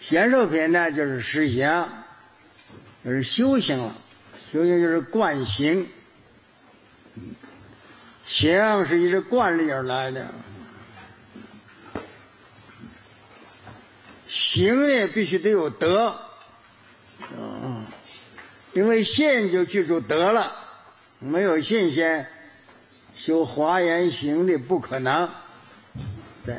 显受品呢，就是实行，就是修行了。修行就是惯行，行是依着惯例而来的，行呢必须得有德，因为信就具足德了，没有信心，修华严行的不可能。对，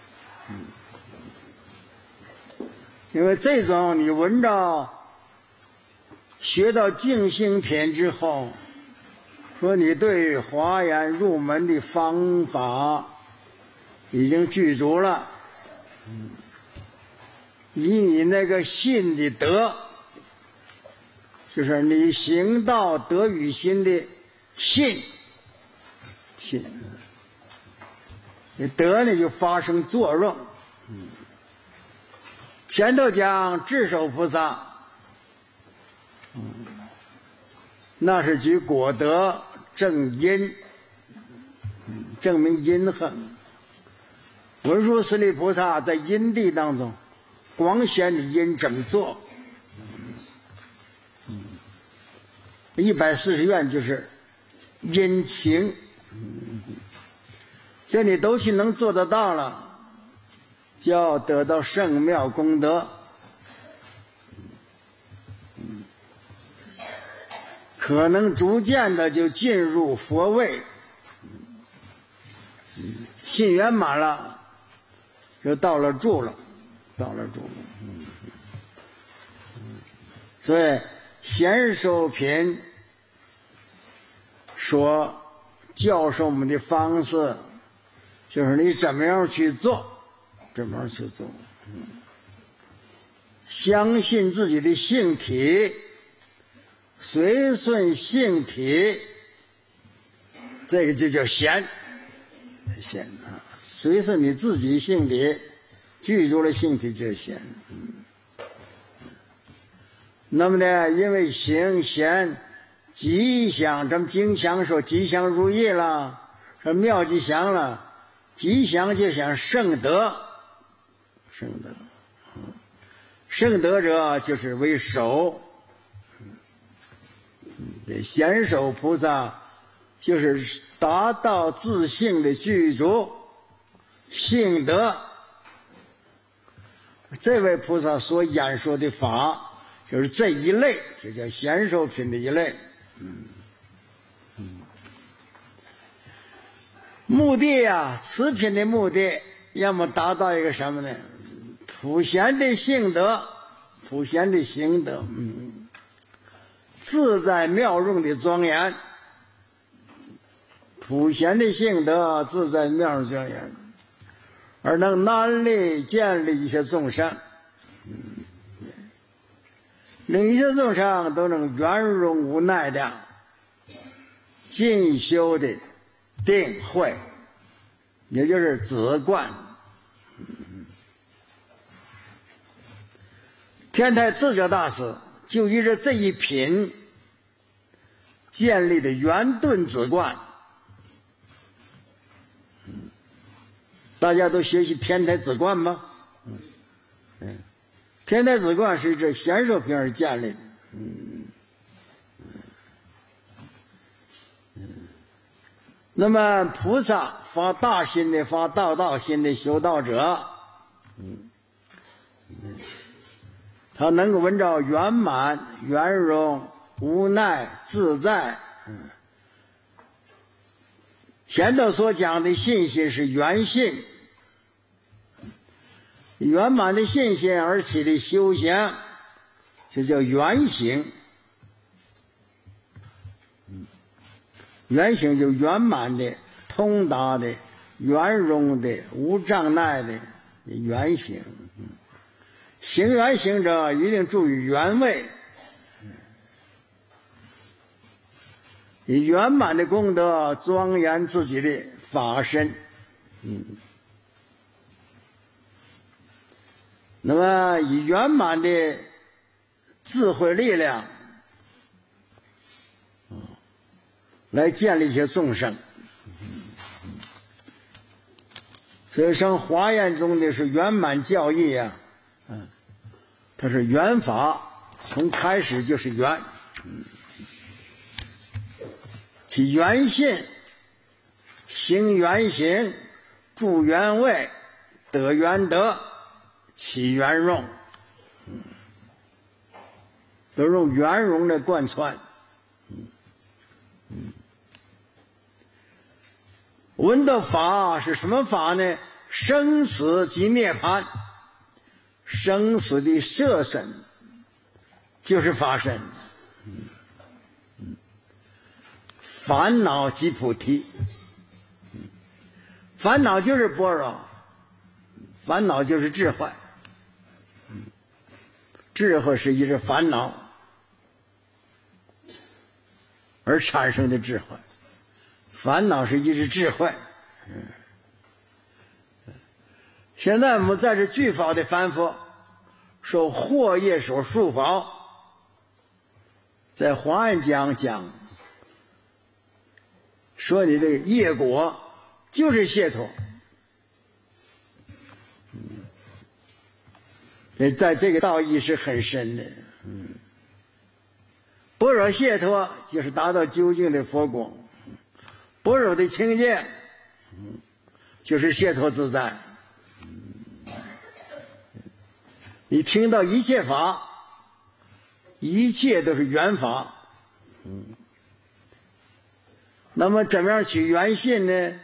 因为这种你闻到学到净行品之后，说你对华严入门的方法已经具足了，以你那个信的德，就是你行道德与心的信，你德呢就发生作用。前头讲智首菩萨，那是举果德正因，证明因恨。文殊师利菩萨在因地当中光显的因怎么做，140愿就是因行，这你都去能做得到了，就要得到圣妙功德。可能逐渐的就进入佛位，信圆满了，就到了住了。所以显受品所教授我们的方式，就是你怎么样去做，相信自己的性体，随顺性体，这个就叫显啊，随顺你自己性体，具足了性体就显。那么呢，因为行显吉祥，咱们经常说吉祥如意了，说妙吉祥了，吉祥就想圣德，圣德者就是为首。显首菩萨就是达到自性的具足性德，这位菩萨所演说的法就是这一类，这叫显受品的一类。目的啊，此品的目的要么达到一个什么呢？普贤的性德，普贤的行德，自在妙用的庄严，普贤的性德，自在妙用庄严，而能难力建立一些众生，令一切众生都能圆融无奈的进修的定慧，也就是止观。天台智者大师就依着这一品建立的圆顿止观，大家都学习天台止观吗？天台止观是这显受品而建立的。那么菩萨发大心的、发道心的修道者，他能够闻到圆满、圆融、无奈、自在。前头所讲的信心是圆信，圆满的信心而起的修行，这叫圆行。圆行就圆满的、通达的、圆融的、无障碍的圆行。行圆行者一定注意原位，以圆满的功德庄严自己的法身。那么以圆满的智慧力量来建立一些众生。所以像华严中的是圆满教义啊， 它是缘法，从开始就是缘。其缘性，行缘行，住缘位，得缘得，起缘用，都用圆融的贯穿。闻的法是什么法呢？生死即涅槃，生死的摄身就是法身，烦恼即菩提。烦恼就是般若，烦恼就是智慧，智慧是一直烦恼而产生的智慧，烦恼是一直智慧。现在我们在这句法的反复，受惑业所束缚，在华严讲说你的业果就是解脱。在这个道义是很深的。般若解脱就是达到究竟的佛果，般若的清净就是解脱自在。你听到一切法，一切都是缘法。那么怎么样去缘信呢？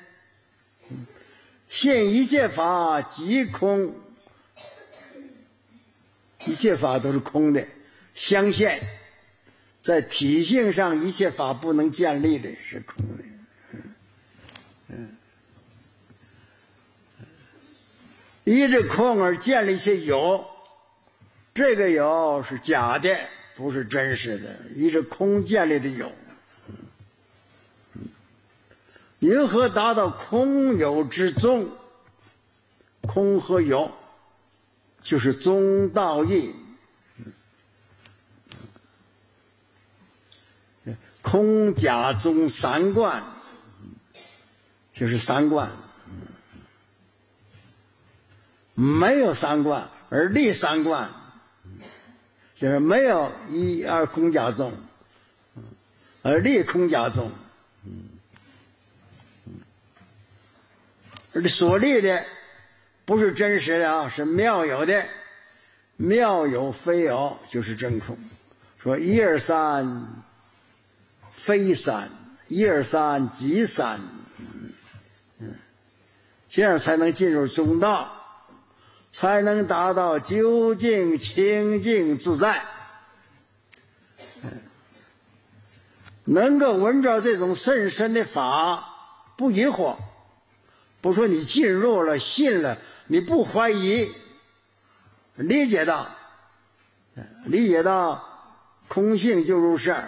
信一切法即空，一切法都是空的，相现在体性上一切法不能建立的，是空的。依着空而建立些有，这个有是假的，不是真实的，依着空建立的有。因何达到空有之宗？空和有就是宗道义。空假宗三观就是三观，没有三观而立三观，就是没有一二空假宗而立空假宗。而所立的不是真实的啊，是妙有的，妙有非有就是真空。说一二三非三，一二三即三，这样才能进入中道，才能达到究竟清净自在。能够闻着这种甚深的法，不疑惑，不说你进入了信了，你不怀疑，理解到空性就如是。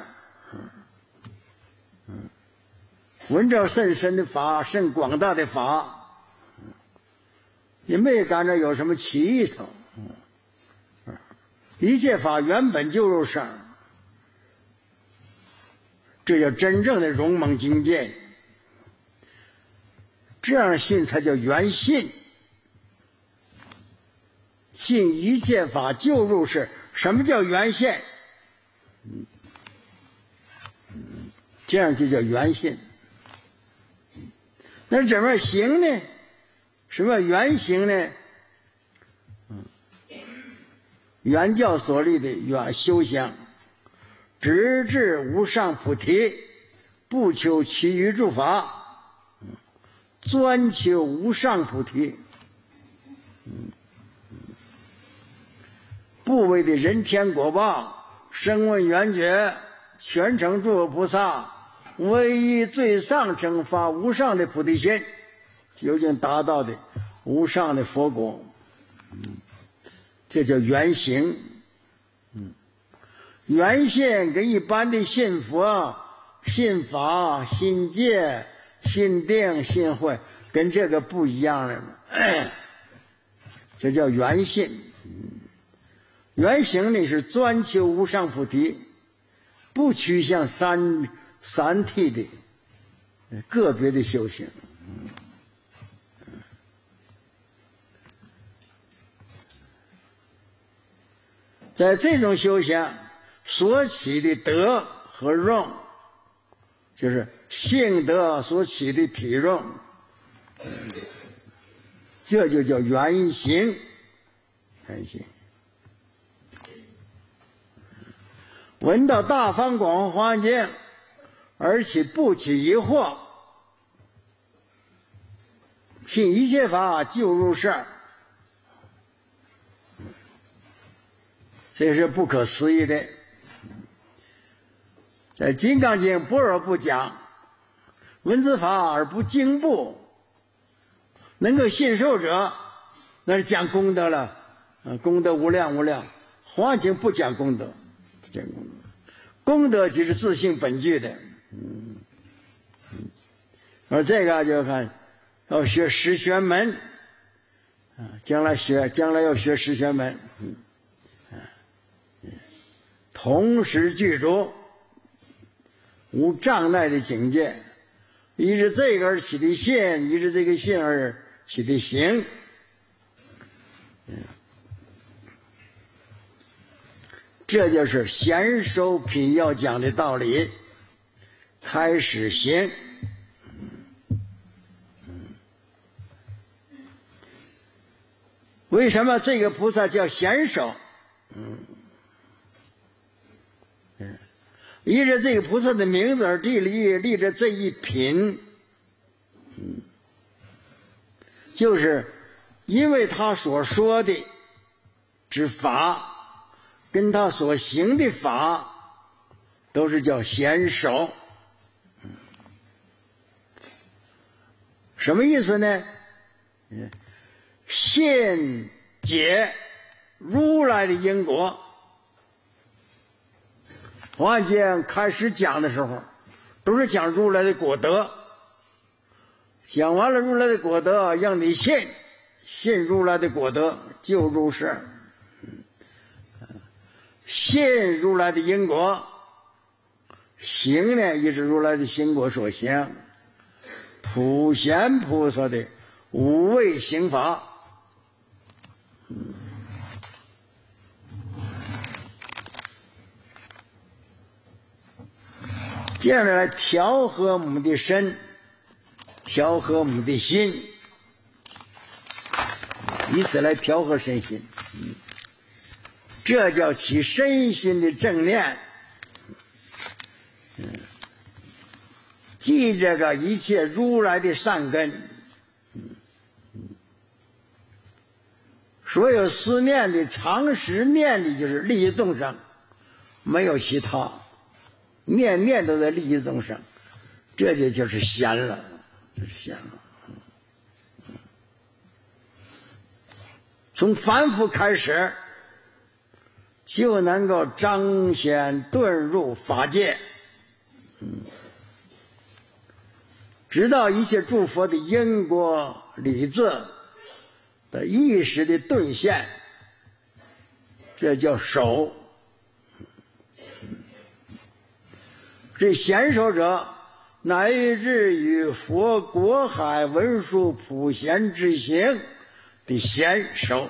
闻着甚深的法，甚广大的法，也没感着有什么奇异头。一切法原本就如是，这叫真正的勇猛境界。这样信才叫圆信，信一切法就如是。什么叫圆信？这样就叫圆信。那怎么行呢？什么圆行呢？原教所立的原修行，直至无上菩提，不求其余诸法，专求无上菩提。不为的人天果报，声闻缘觉，全成诸佛菩萨，唯一最上正发无上的菩提心，究竟达到的无上的佛果。这叫圆行。圆信跟一般的信佛、信法、信戒、信定、信慧跟这个不一样了，这叫圆信。圆行呢是专求无上菩提，不趋向三谛的个别的修行。 在这种修行所起的德和用，就是性德所起的体用，这就叫原行。原行。闻到大方广华经，而且不起疑惑，信一切法就入世，这是不可思议的。在《金刚经》不而不讲，闻此法而不惊怖，能够信受者，那是讲功德了，功德无量无量。华经不讲功德，不讲功德，功德即是自性本具的。而这个就看要学十玄门，将来要学十玄门，同时具足无障碍的境界，依着这个而起的信，依着这个信而起的行。这就是显首品要讲的道理，开始行。为什么这个菩萨叫显首？依着这个菩萨的名字而立着这一品，就是因为他所说的之法跟他所行的法都是叫显首。什么意思呢？现解如来的因果。华经开始讲的时候都是讲如来的果德，讲完了如来的果德，让你信如来的果德就入世，信如来的因果，行呢也是如来的行果所行，普贤菩萨的无畏行法。这样来调和我们的身，调和我们的心，以此来调和身心，这叫起身心的正念。记这个一切如来的善根，所有思念的常时念的就是利益众生，没有其他，念念都在利益众生，这就是闲了，就是闲了。从凡夫开始，就能够彰显遁入法界，知道一切诸佛的因果理智的意识的兑现，这叫守。这显首者，乃至于佛国海文殊普贤之行的显首，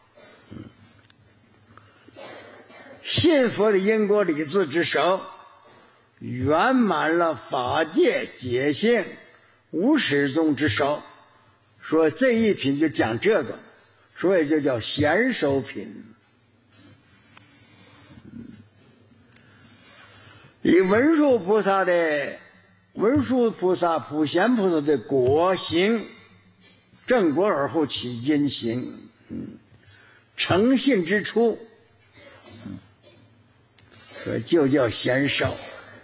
信佛的因果理智之手，圆满了法界解性无始终之手。说这一品就讲这个，所以就叫显首品。以文殊菩萨、普贤菩萨的果行，正果而后起因行，诚信之初，所以就叫显首。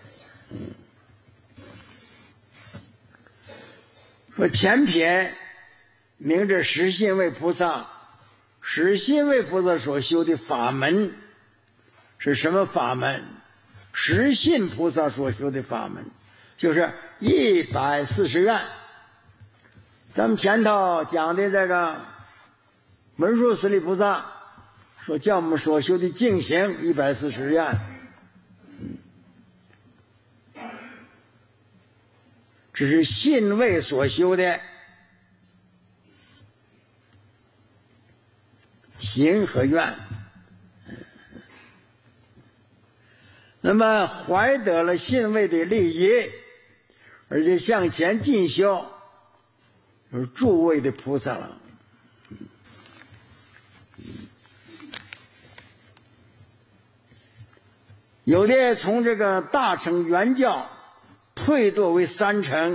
说前品名着实信位菩萨，实信位菩萨所修的法门是什么法门？实信菩萨所修的法门就是140愿。咱们前头讲的这个文殊师利菩萨说叫我们所修的净行140愿，这是信位所修的行和愿。 那么怀得了信位的利益，而且向前进修，就是诸位的菩萨了。有的从这个大乘原教退堕为三乘，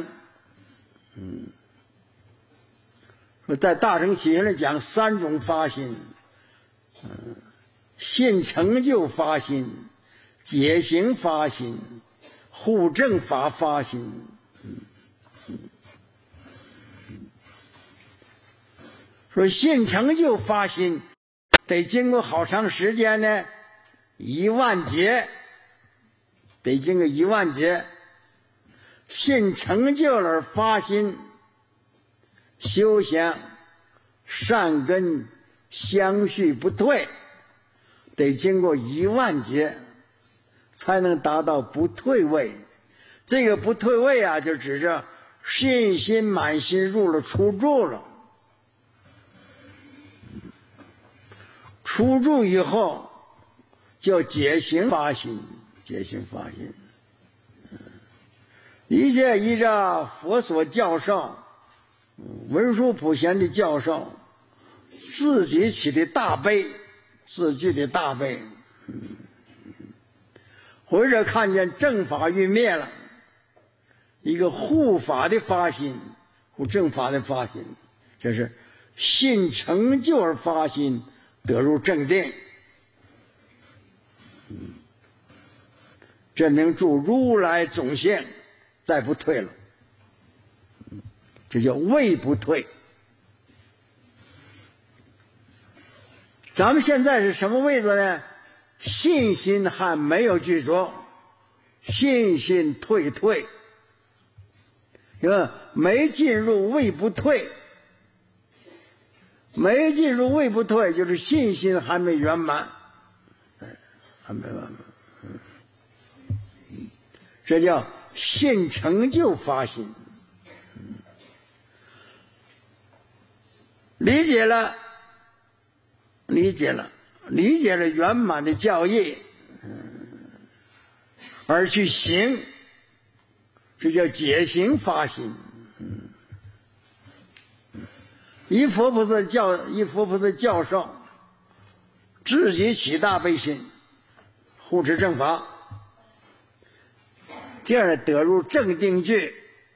在大乘起来讲三种发心，信成就发心、解行发心、护正法发心。说信成就发心得经过好长时间呢，10000劫，得经过10000劫。信成就了发心，修行善根相续不退，得经过10000劫才能达到不退位。这个不退位啊，就指着信心满心入了初住了。初住以后叫解行发心，解行发心，一切依照佛所教授，文殊普贤的教授，自己起的大悲，自具的大悲，或者看见正法欲灭了，一个护法的发心，护正法的发心，这是信成就而发心，得入正定，证明住如来总性，再不退了，这叫位不退。咱们现在是什么位置呢？信心还没有具足，信心退，没进入位不退，没进入位不退，就是信心还没圆满，还没圆满，这叫信成就发心。理解了圆满的教义，而去行，这叫解行发心。一佛菩萨教授自己起大悲心，护持正法，这样得入正定句，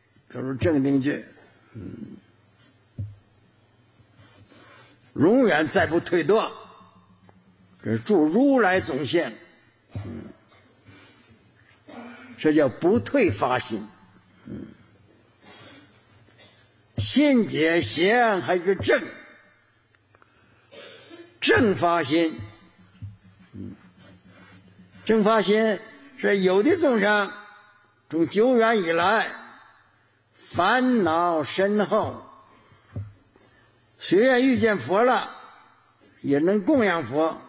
永远再不退堕，这是住如来总性，这叫不退发心。信解行还有一个正发心，正发心是有的众生从久远以来烦恼深厚，虽然遇见佛了也能供养佛，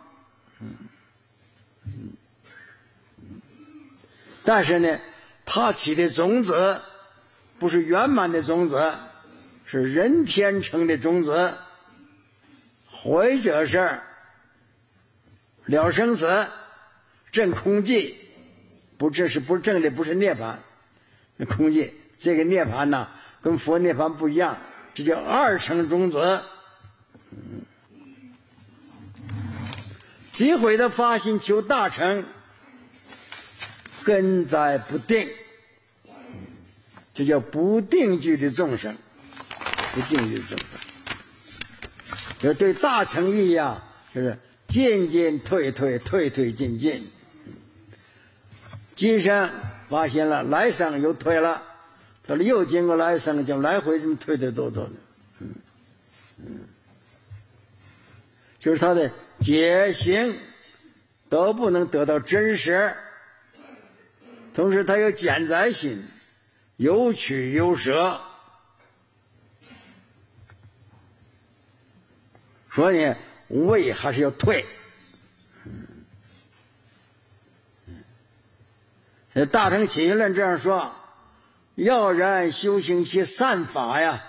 但是呢他起的种子不是圆满的种子，是人天成的种子，或者是了生死证空寂，这是不证的不是涅槃，空寂。这个涅槃呢跟佛涅槃不一样，这叫二乘种子。机会的发心求大成，根在不定，这叫不定句的众生，这对大乘意啊，就是进进退退，退退进进。今生发现了，来生又退了，他说又经过来生，就来回这么退退多多的，就是他的解行都不能得到真实，同时他有减载心，有取有舍，所以位还是要退。大乘起信论这样说，要然修行其善法呀，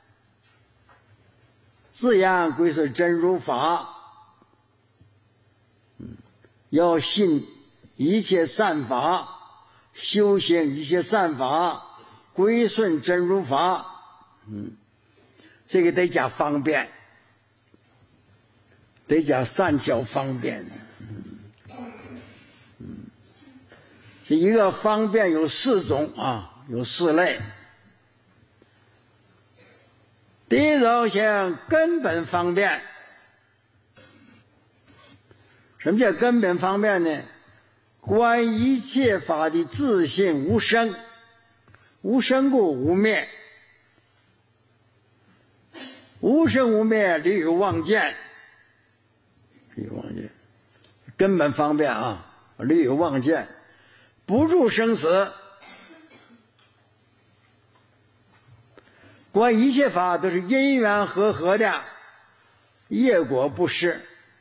自然归是真如法。要信一切善法，修行一切善法，归顺真如法。这个得加方便，得加善巧方便。这一个方便有4种啊，有4类。第一种像根本方便。什么叫根本方便呢？观一切法的自性无生，无生故无灭，无生无灭，离有妄见。离有妄见，根本方便啊，离有妄见，不住生死。观一切法都是因缘和合的，业果不是。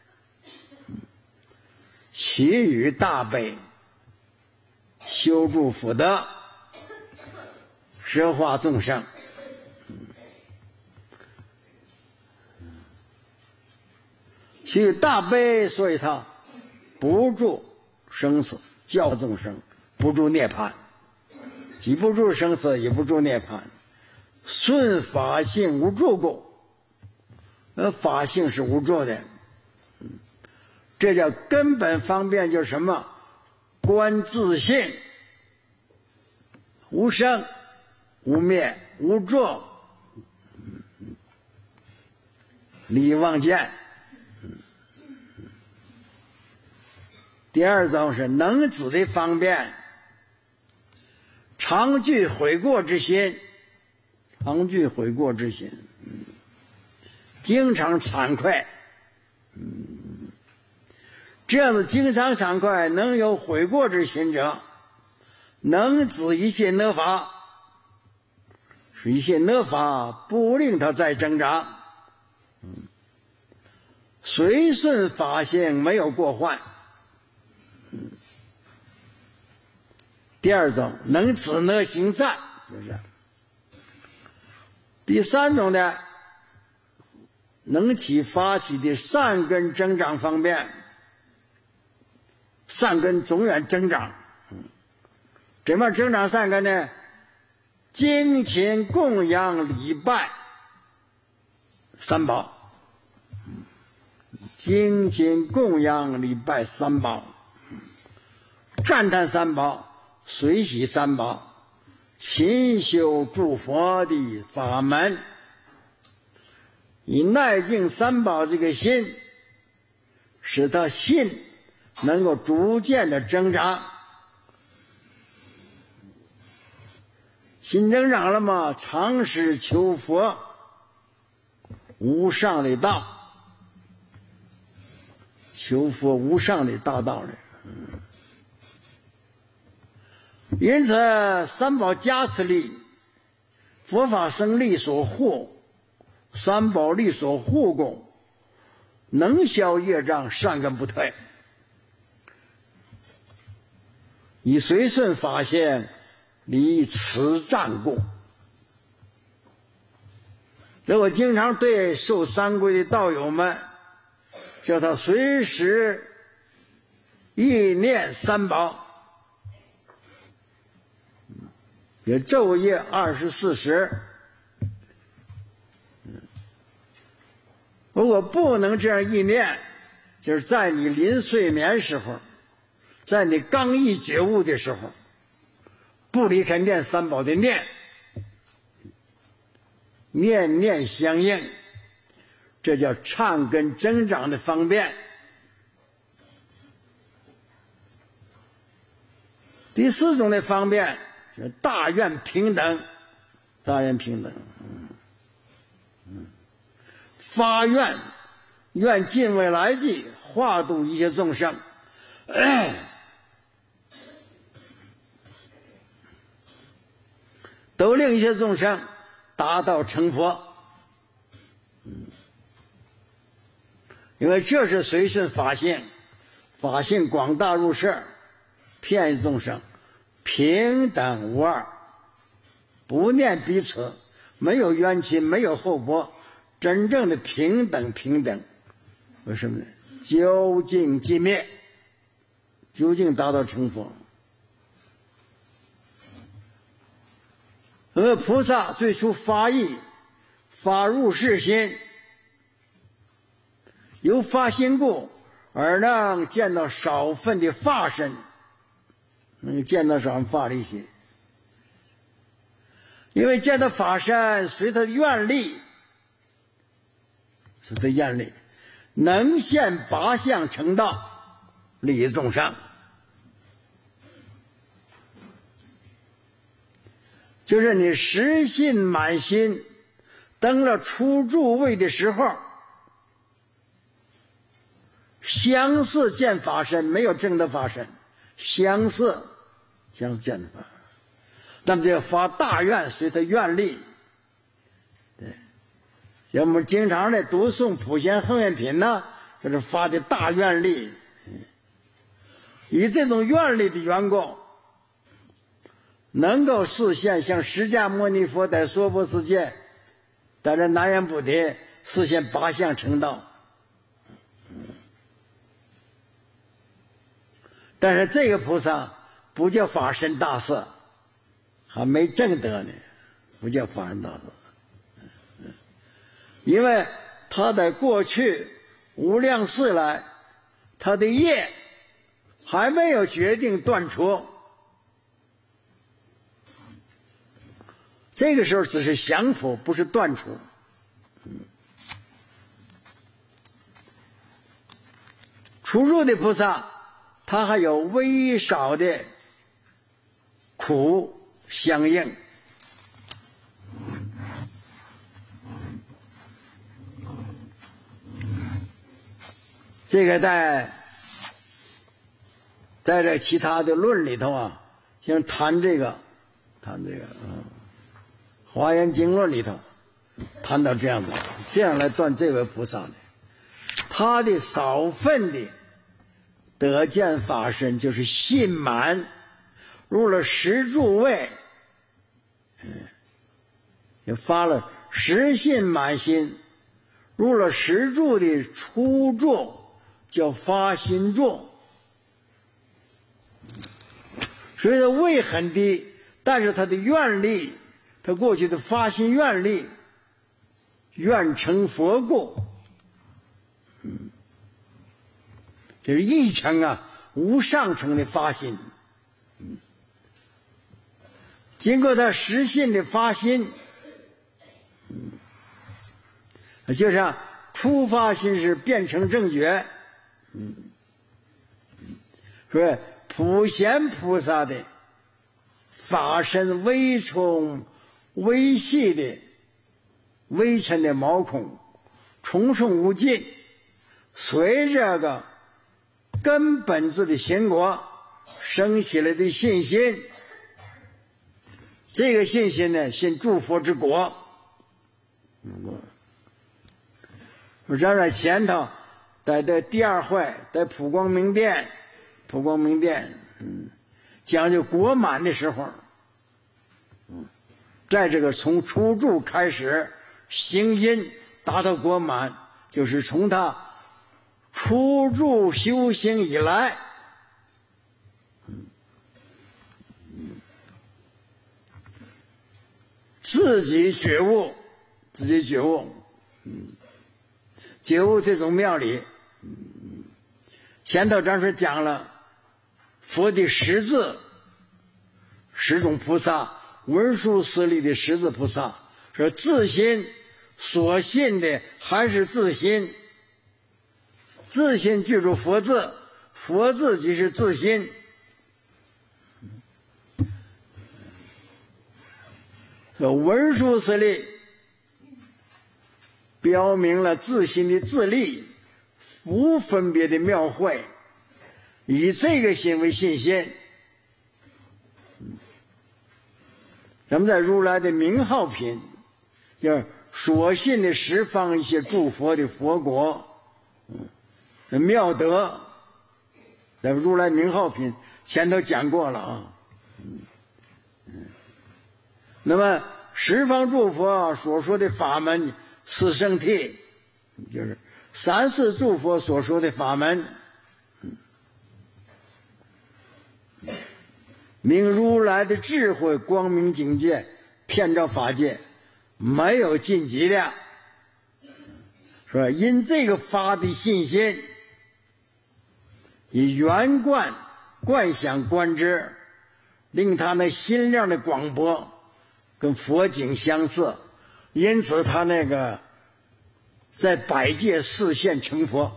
其余大悲，修诸福德，摄化众生。其余大悲，所以他不住生死，教众生不住涅槃，既不住生死，也不住涅槃。顺法性无住故，法性是无住的。这叫根本方便，就是什么？观自性，无生无灭无住，离妄见。第二种是能子的方便，常具悔过之心，常具悔过之心，经常惭愧。这样的经常惭愧，能有悔过之心者，能止一切恶法，使一切恶法不令他再增长，随顺法性，没有过患。第二种能止恶行善，就是第三种呢，能起发起的善根增长方便，善根永远增长。怎么增长善根呢？精勤供养礼拜三宝，精勤供养礼拜三宝，赞叹三宝，随喜三宝，勤修诸佛的法门，以耐敬三宝这个心，使他心能够逐渐的增长。心增长了嘛，常时求佛无上的道，求佛无上的大道了。因此三宝加持力，佛法生力所护，三宝力所护供，能消业障，善根不退，以随顺法性，离此障故。所以我经常对受三皈的道友们，叫他随时意念三宝，也昼夜24时。如果不能这样意念，就是在你临睡眠时候，在你刚一觉悟的时候，不离开念三宝的念，念念相应，这叫善根增长的方便。第四种的方便是大愿平等，大愿平等，发愿，愿尽未来际，化度一切众生，都令一切众生达到成佛。因为这是随顺法性，法性广大入摄，遍众生平等无二，不念彼此，没有冤亲，没有厚薄，真正的平等。为什么呢？究竟寂灭， 究竟达到成佛。菩萨最初发意，发入世心，由发心故而能见到少分的法身，能见到少分法力心。因为见到法身，随他的愿力，随他愿力，能现八相成道，利益众生。就是你实信满心，登了初住位的时候，相似见法身，没有证得法身，相似见的法身。那么就要发大愿，随他愿力。对，像我们经常的读诵普贤行愿品呢，就是发的大愿力。以这种愿力的缘故，能够示现像释迦牟尼佛在娑婆世界，在这南阎浮提示现八相成道。但是这个菩萨不叫法身大士，还没证得呢，不叫法身大士。因为他在过去无量世来，他的业还没有决定断除，这个时候只是降伏，不是断除。初入的菩萨，他还有微少的苦相应。这个在这其他的论里头啊，像谈这个华严经论里头谈到这样子，这样来断这位菩萨呢，他的少分的得见法身就是信满，入了十住位，也发了十信满心，入了十住的初住，叫发心住。所以他位很低，但是他的愿力，他过去的发心愿力，愿成佛故，这是一成啊，无上乘的发心。经过他实信的发心，就是初发心是变成正觉。说普贤菩萨的法身微充微细的微尘的毛孔，重重无尽，随这个根本自的心果生起来的信心。这个信心呢，信诸佛之果。我站在前头，在第二会，在普光明殿，讲究果满的时候，在这个从初住开始行因达到果满，就是从他初住修行以来，自己觉悟这种妙理。前头咱说讲了佛的十字，十种菩萨，文殊师利的十字菩萨，说自心所信的还是自心，自心具足佛字，佛字即是自心。文殊师利标明了自心的自利，无分别的妙慧，以这个心为信心。咱们在如来的名号品，就是所信的十方一些诸佛的佛国，妙德，在如来名号品前头讲过了啊。那么十方诸佛所说的法门四圣谛，就是三世诸佛所说的法门， 明如来的智慧光明境界，遍照法界，没有禁忌的，是吧？因这个发的信心，以圆观观想观之，令他那心量的广博跟佛经相似，因此他那个在百界示现成佛。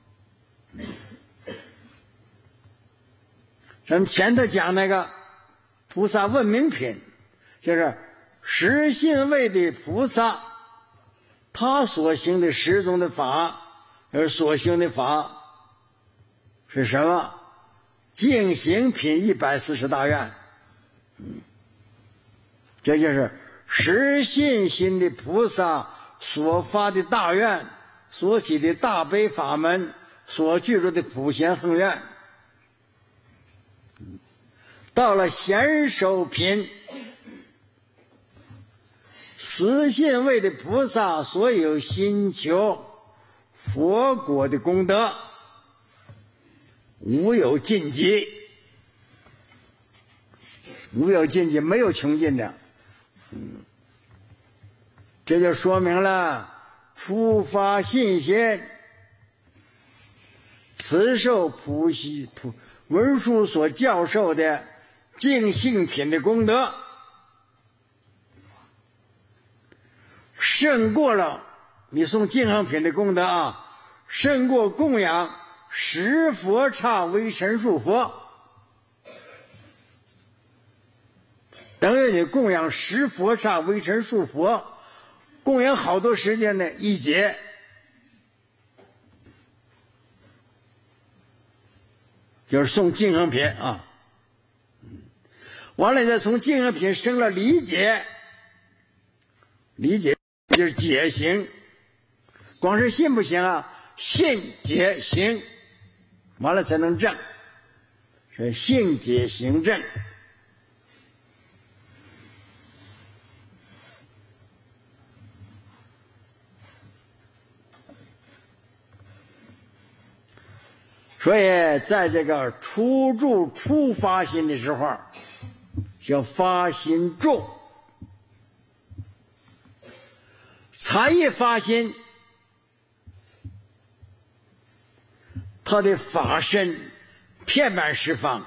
咱们前头讲那个菩萨问明品，就是实信位的菩萨，他所行的十种的法，而所行的法是什么？净行品140大愿。这就是实信心的菩萨所发的大愿，所起的大悲法门，所具足的普贤恒愿。到了贤首品，实信位的菩萨所有心求佛果的功德，无有尽极，无有尽极，没有穷尽的。这就说明了初发信心，慈受普文殊所教授的净性品的功德，胜过了你诵净行品的功德啊，胜过供养10佛刹为神树佛，等于你供养10佛刹为神树佛，供养好多时间的一劫，就是诵净行品啊。完了再从净行品生了理解，理解就是解行，光是信不行啊，信解行，完了才能正，是信解行正。所以在这个初住初发心的时候，叫发心住，才一发心，他的法身遍满十方，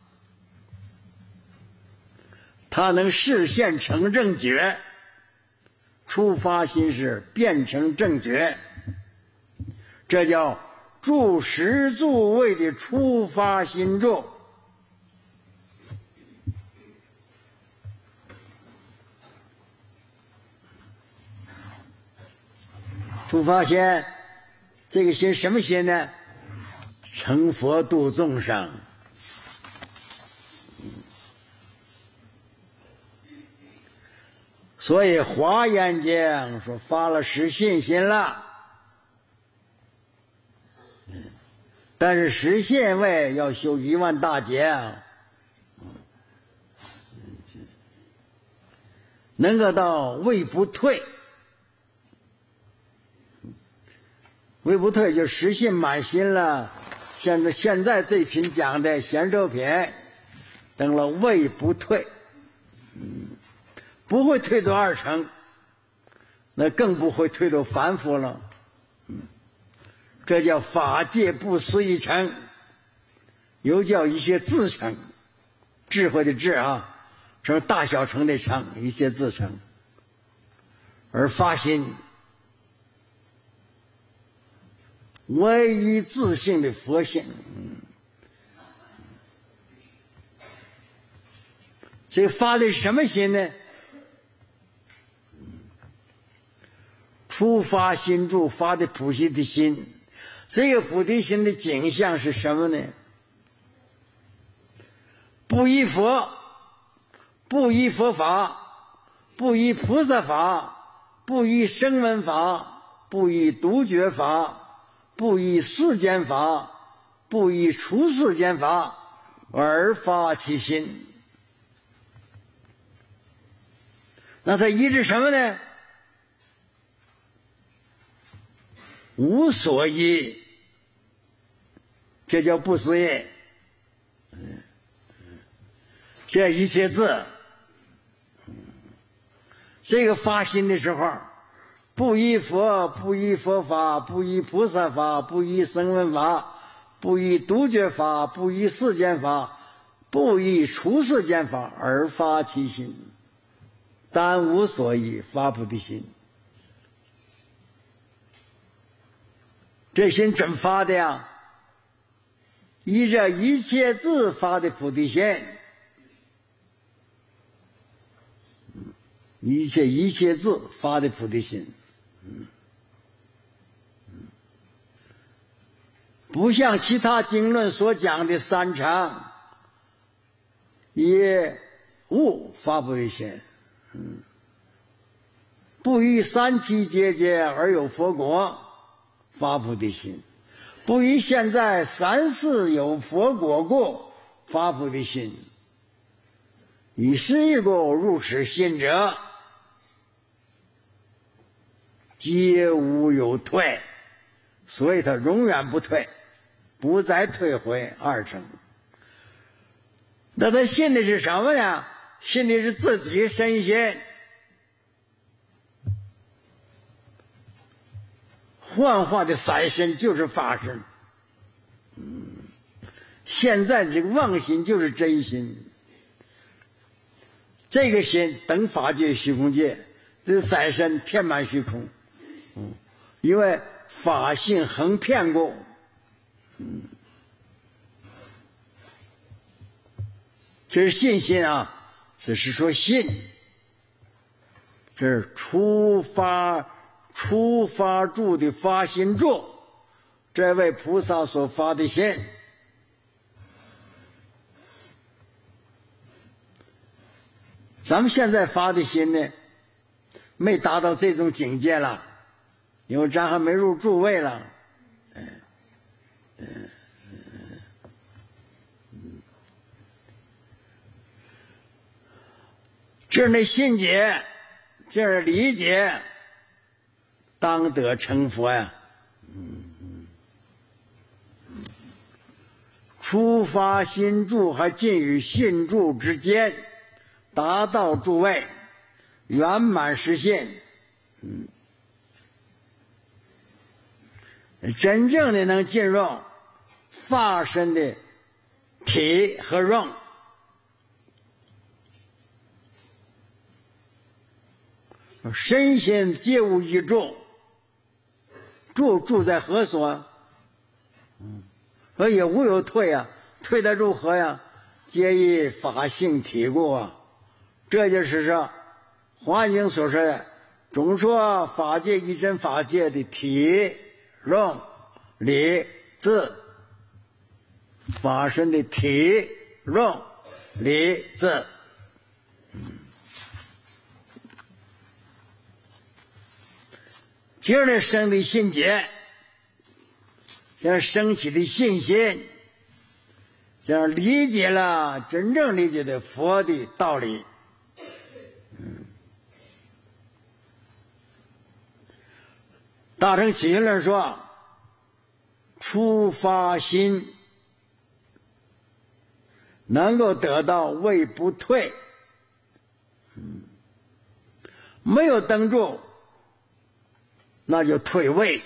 他能示现成正觉。初发心是变成正觉，这叫住十住位的初发心住。初发心，这个心什么心呢？成佛度众生。所以华严经说发了实信心了，但是实信位要修1万大劫，能够到位不退。位不退就实信满心了。现在这品讲的贤首品，等了位不退，不会退到2成，那更不会退到凡夫了。这叫法界不思议成，又叫一些自成，智慧的智啊，成大小成的成，一些自成。而发心唯一自性的佛性，这发的是什么心呢？初发心住发的菩提的心，这个菩提心的景象是什么呢？不依佛，不依佛法，不依菩萨法，不依声闻法，不依独觉法，不依世间法，不依出世间法，而发其心。那他依止什么呢？无所依，这叫不思议。 这一切字，这个发心的时候，不依佛，不依佛法，不依菩萨法，不依声闻法，不依独觉法，不依世间法，不依出世间法，而发其心，但无所依，发菩提心。这心怎发的呀？依着一切字发的菩提心，一切字发的菩提心，不像其他经论所讲的三乘一悟发菩提心，不依三七结界而有佛国发菩提心，不依现在三世有佛果故发菩提心，以是一故入此心者，皆无有退，所以他永远不退，不再退回二乘。那他信的是什么呢？信的是自己身心，幻化的三身就是法身，现在这个妄心就是真心，这个心等法界虚空界，这三身遍满虚空，因为法性横遍过，这是信心啊，这是说信，这是出发住的发心住，这位菩萨所发的心。咱们现在发的心呢，没达到这种境界了，因为咱还没入诸位了。这是那信解，这是理解，当得成佛呀。出发心住还近于信住之间，达到诸位，圆满实现。真正的能进入法身的体和用，身心皆无一住，住在何所？也无有退啊，退得如何呀？皆以法性体故啊。这就是说华经所说的总说法界一真法界的体用理智，法身的体用理智。接着生的信解，这样升起的信心，这样理解了真正理解的佛的道理。大乘起信论说，出发心能够得到位不退，没有登住，那就退位。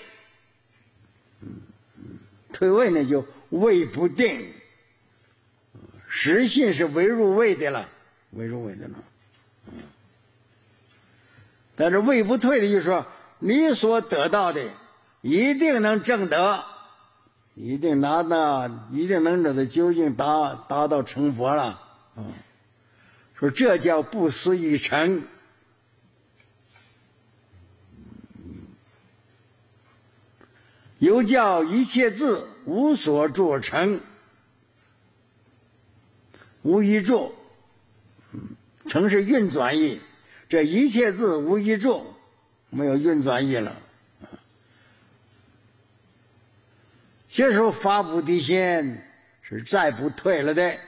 退位呢就位不定，实信是未入位的了，未入位的了。但是位不退的就是说，你所得到的一定能证得，一定能让他究竟达到成佛了。说这叫不思议成。又叫一切字无所住成，无一住，成是运转意，这一切字无一住，没有运转意了。这时候发菩提心是再不退了的。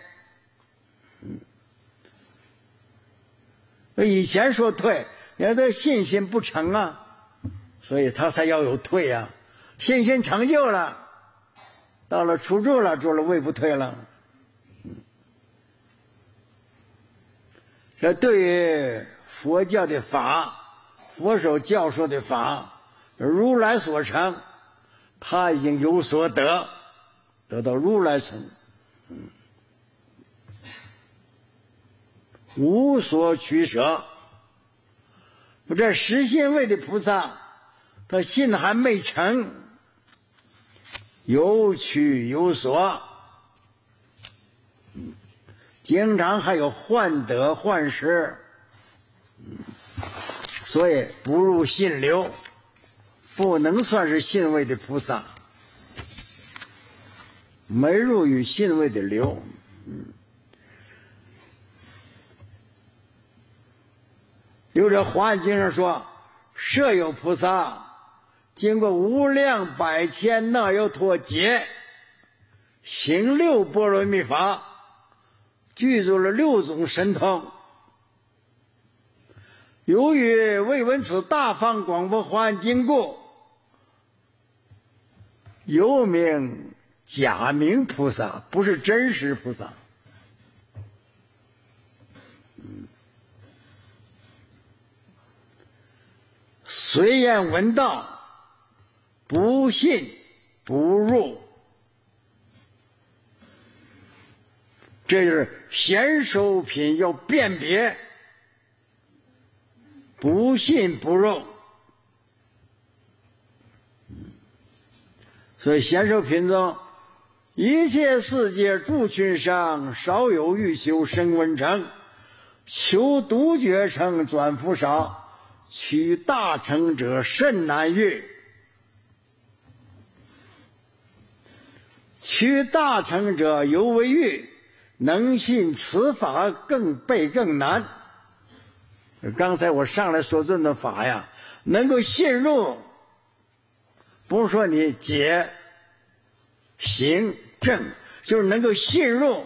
以前说退，人家信心不成啊，所以他才要有退啊。信心成就了，到了出住了，住了位不退了。 这对于佛教的法，佛所教授的法，如来所成，他已经有所得到如来成，无所取舍。这实信位的菩萨，他信还没成，有取有所，经常还有患得患失，所以不入信流，不能算是信位的菩萨，没入于信位的流。有这华严经上说，设有菩萨经过无量百千那由他劫，行六波罗蜜法，具足了六种神通。由于未闻此大方广佛华严经故，又名假名菩萨，不是真实菩萨。虽言闻道，不信不入，这就是显手品要辨别，不信不入。所以显手品中，一切世界诸群上，少有欲修声闻乘，求独觉乘转复少，取大乘者甚难遇。取大乘者犹为遇，能信此法更倍更难。刚才我上来说这种法呀，能够信入，不是说你解行正，就是能够信入，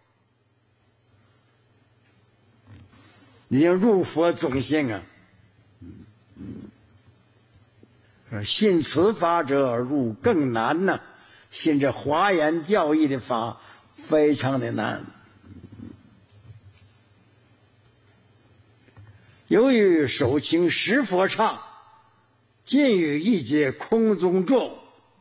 你要入佛总性啊。信此法者入更难呢，信这华严教义的法非常的难。由于手清识佛刹，尽于一劫空中住，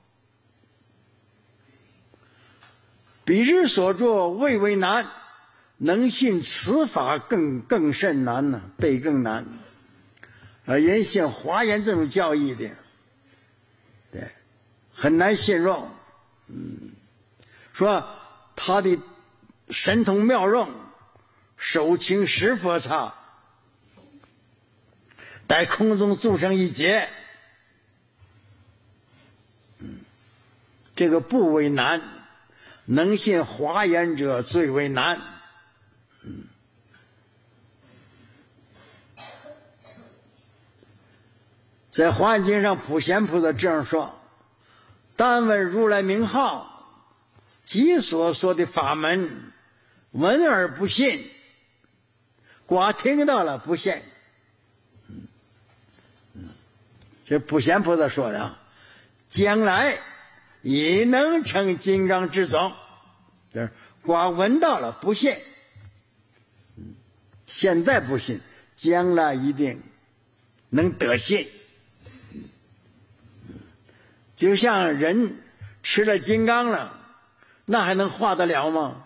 彼之所作未为难，能信此法更甚难呢，倍更难。人信华严这种教义的，对，很难信入。说他的神通妙用，手清识佛刹，在空中住上一劫，这个不为难，能信华严者最为难。在华严经上，普贤菩萨这样说：但闻如来名号，即所说的法门，闻而不信，光听到了不信。这普贤菩萨说的，将来也能成金刚之种，就是光闻到了不信，现在不信，将来一定能得信。就像人吃了金刚了，那还能化得了吗？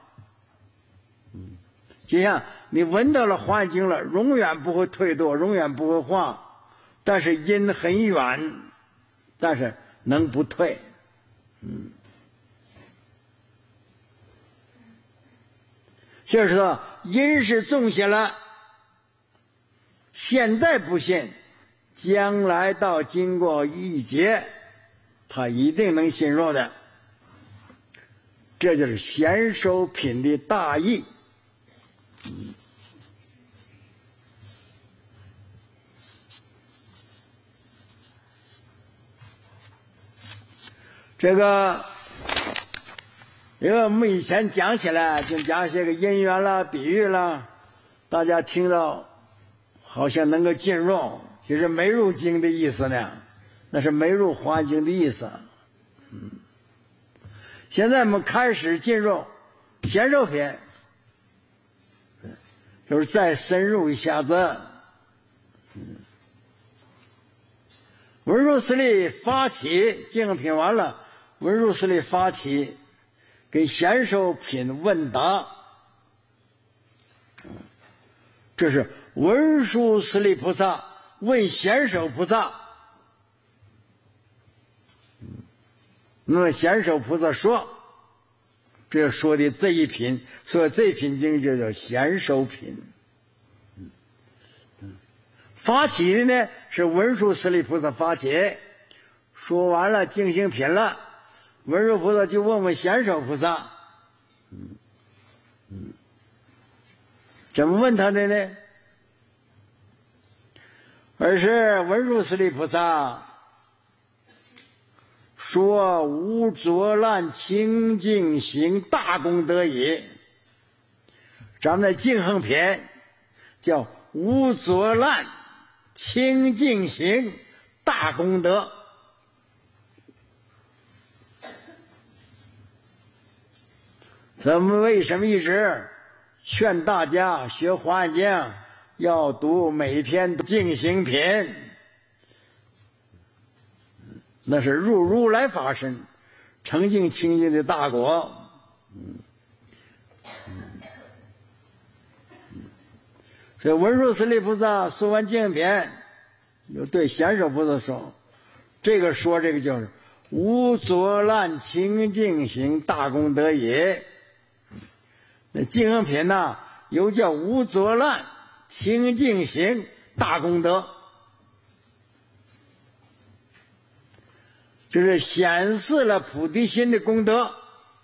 就像你闻到了华严经了，永远不会退堕，永远不会化，但是因很远，但是能不退。就是说因是种下了，现在不信，将来到经过一劫，他一定能信入的。这就是显手品的大义。这个因为我们以前讲起来就讲些个因缘啦、比喻啦，大家听到好像能够进入，其实没入经的意思呢，那是没入华严经的意思。现在我们开始进入显手品， 就是再深入一下子。文殊师利发起净行品完了，文殊师利发起给显首品问答，这是文殊师利菩萨问显首菩萨。那么显首菩萨说，这说的这一品，所以这一品经就叫显首品。发起的呢是文殊师利菩萨发起，说完了净行品了，文殊菩萨就问问显首菩萨，怎么问他的呢？而是文殊师利菩萨说无浊烂清净行大功德也。咱们的净行品叫无浊烂清净行大功德。咱们为什么一直劝大家学华严经要读每篇净行品？那是入如来法身澄净清净的大果。所以文殊师利菩萨说完净行品，就对显首菩萨说，这个就是无浊烂清净行大功德也。那净行品呢，又叫无浊烂清净行大功德，就是显示了菩提心的功德。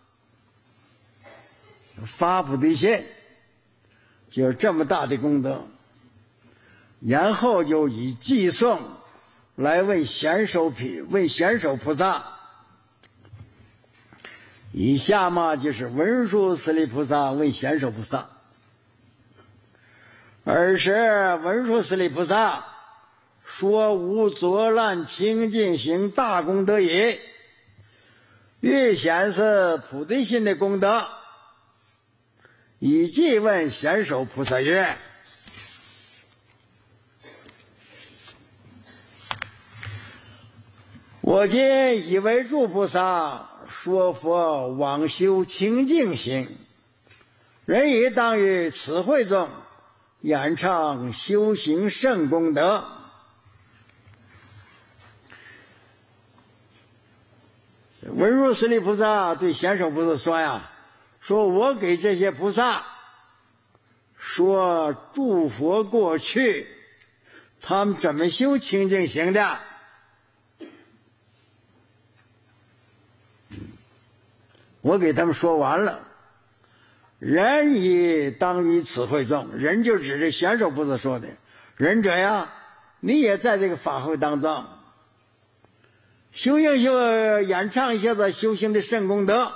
发菩提心就是这么大的功德，然后就以偈颂来问显首菩萨。以下嘛就是文殊师利菩萨问显首菩萨，尔时文殊师利菩萨说无浊烂清净行大功德也，欲显示菩提心的功德，以偈问显首菩萨曰：我今以为诸菩萨说佛往修清净行，人亦当于此会中演唱修行圣功德。文殊师利菩萨对显首菩萨说呀，说我给这些菩萨说诸佛过去他们怎么修清净行的，我给他们说完了。人亦当于此会中，人就指着显首菩萨说的，仁者呀，你也在这个法会当中演唱一下子修行的圣功德。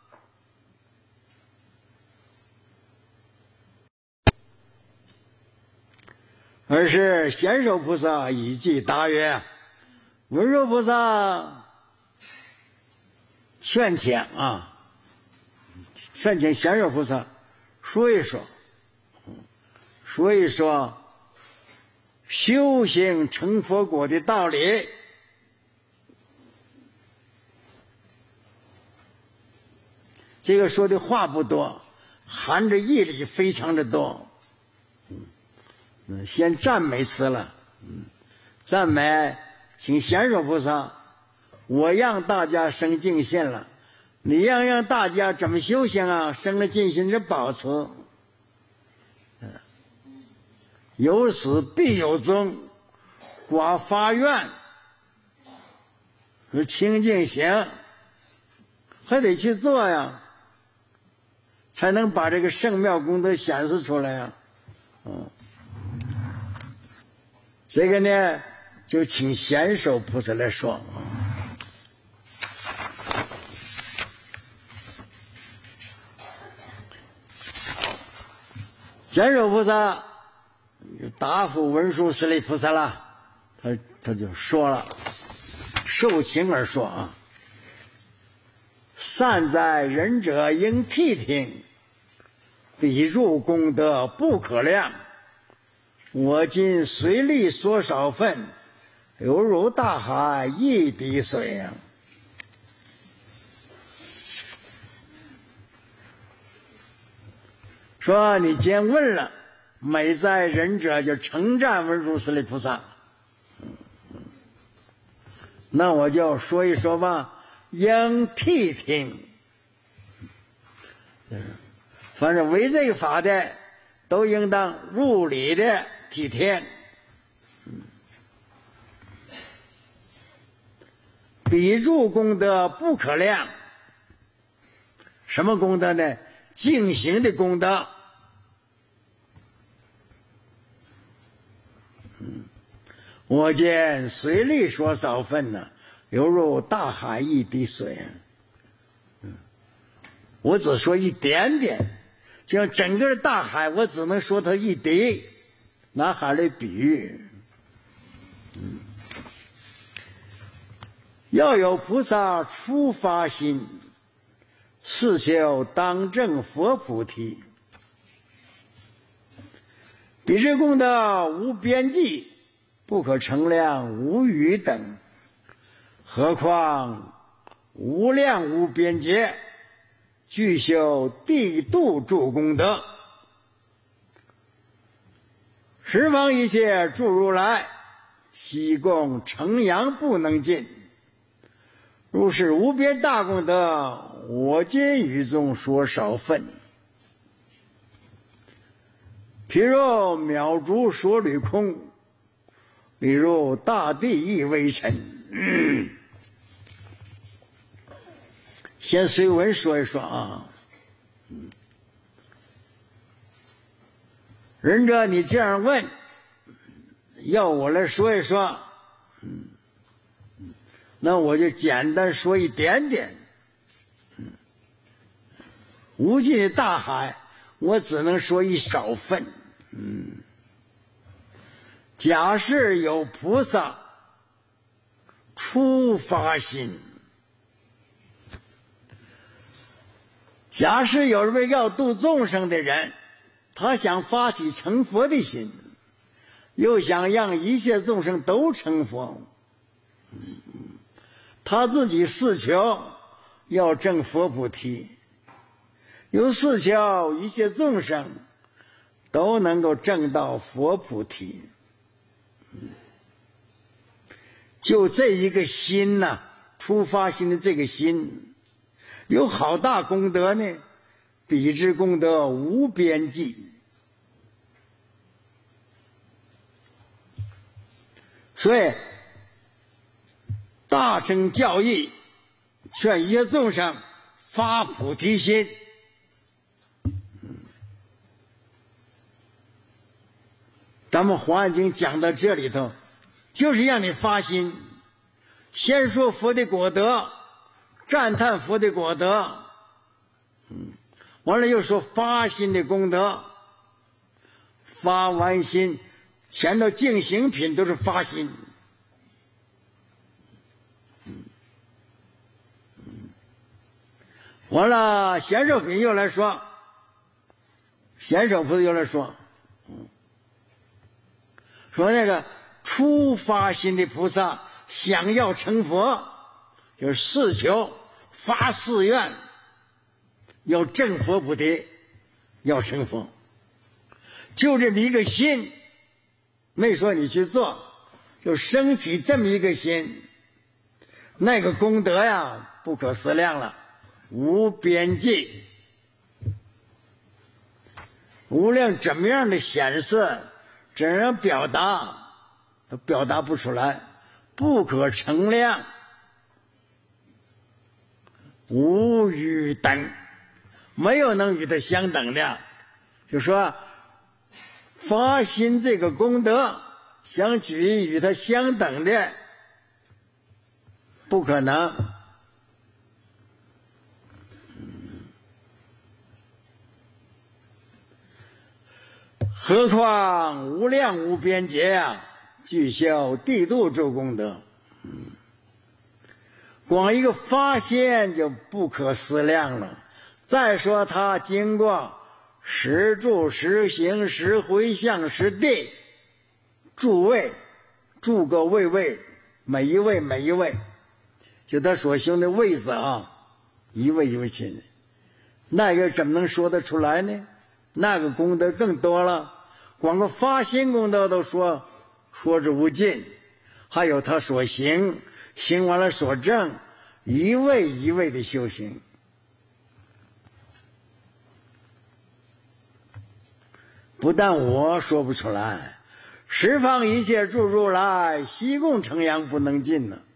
而是显首菩萨以偈答曰：文殊菩萨劝请显首菩萨说一说修行成佛果的道理。这个说的话不多，含着义理非常的多。先赞美词了，赞美请显首菩萨，我让大家生净信了，你让大家怎么修行啊？生了净信是宝词，有始必有终，寡发愿是清净行，还得去做呀，才能把这个圣妙功德显示出来呀。这个呢，就请显首菩萨来说。显首菩萨答复文殊师利菩萨了，他就说了，受请而说善哉仁者应谛听， 彼入功德不可量。我今随力所少分，犹如大海一滴水啊。说你既然问了，美哉仁者就称赞文殊师利菩萨。那我就说一说吧，应批评。反正为这个法的，都应当入理的体贴。彼入功德不可量。什么功德呢？净行的功德。我见随力所少分呢，犹如大海一滴水。我只说一点点，就像整个大海，我只能说它一滴，拿海来比喻。要有菩萨初发心，是求当证佛菩提。彼之功德无边际，不可称量无余等，何况无量无边劫，具修地度诸功德。十方一切诸如来，悉共称扬不能尽。如是无边大功德，我今于中所少分。譬如渺珠所履空，比如大地亦微尘。先随文说一说啊。仁者，你这样问，要我来说一说，那我就简单说一点点。无尽的大海，我只能说一少分。假设有菩萨初发心，假设有一位要度众生的人，他想发起成佛的心，又想让一切众生都成佛，他自己是求要证佛菩提，又是求一切众生都能够证到佛菩提。就这一个心呐，初发心的这个心，有好大功德呢，彼之功德无边际。所以大乘教义劝一切众生发菩提心。咱们《华严经》讲到这里头，就是让你发心，先说佛的果德，赞叹佛的果德，完了又说发心的功德。发完心，前头净行品都是发心。完了，显手品又来说，显手菩萨又来说，说那个初发心的菩萨想要成佛，就是誓求发誓愿，要证佛菩提，要成佛，就这么一个心，没说你去做，就升起这么一个心，那个功德呀，不可思量了，无边际。无论怎么样的显示，怎样表达，都表达不出来，不可称量，无与等，没有能与它相等的。就说发心这个功德，想举与它相等的，不可能。何况无量无边劫啊，具修地度诸功德。光一个发现就不可思量了。再说他经过十住十行十回向十地，诸位，诸个位，每一位，就他所行的位子啊，一位亲，那个怎么能说得出来呢？那个功德更多了，光个发心功德都说之无尽，还有他所行完了所证，一位的修行。不但我说不出来，十方一切诸如来悉共称扬不能尽呢。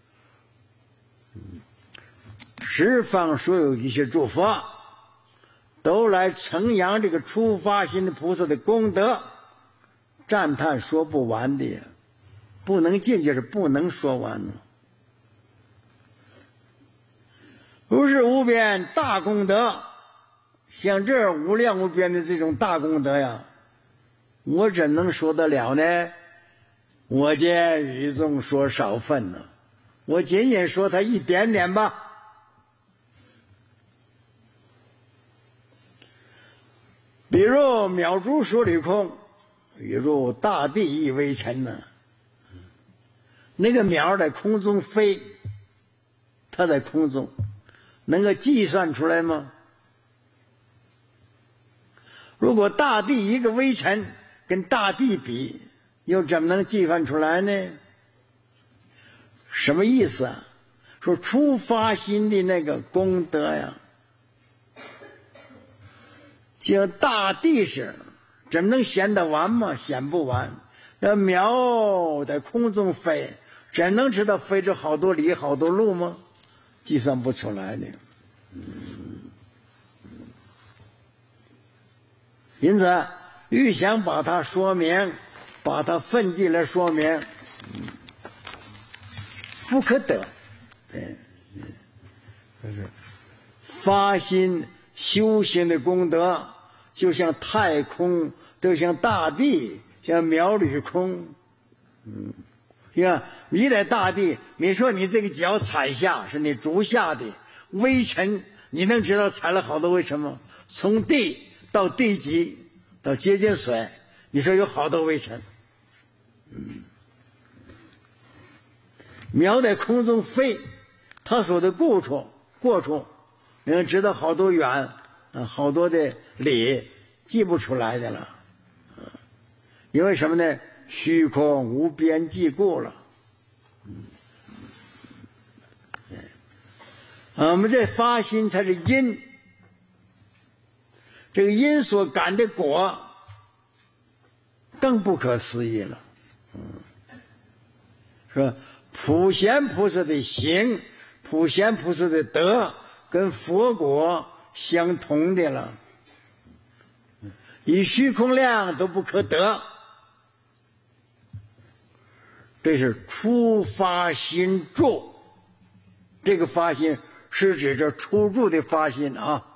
十方所有一切诸佛都来称扬这个初发心的菩萨的功德，赞叹说不完的，不能尽就是不能说完了。如是无边大功德，像这无量无边的这种大功德呀，我怎能说得了呢？我见语中说少分呢，我仅仅说它一点点吧。比如渺诸数理空，比如大地亦微尘呢。那个鸟在空中飞，它在空中能够计算出来吗？如果大地一个微尘跟大地比，又怎么能计算出来呢？什么意思啊？说初发心的那个功德呀，就像大地似，怎么能显得完吗？显不完。那鸟在空中飞，怎能知道飞着好多里好多路吗？计算不出来的。因此欲想把它说明，把它分际来说明，不可得。就是发心修行的功德，就像太空，就像大地，像渺履空。你看你在大地，你说你这个脚踩下是你足下的微尘，你能知道踩了好多微尘吗？从地到地极到接近水，你说有好多微尘。鸟在空中飞，它所的过处，你能知道好多远，好多的里，记不出来的了。因为什么呢？虚空无边际故了。我们这发心才是因，这个因所感的果更不可思议了。说普贤菩萨的行，普贤菩萨的德跟佛果相同的了，以虚空量都不可得。这是初发心住，这个发心是指着初住的发心啊。